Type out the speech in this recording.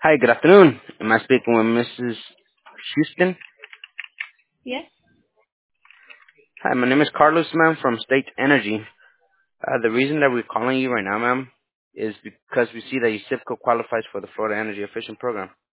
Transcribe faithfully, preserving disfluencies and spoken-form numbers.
Hi, good afternoon. Am I speaking with Missus Houston? Yes. Hi, my name is Carlos, ma'am, from State Energy. Uh, the reason that we're calling you right now, ma'am, is because we see that your SIPCO qualifies for the Florida Energy Efficient Program.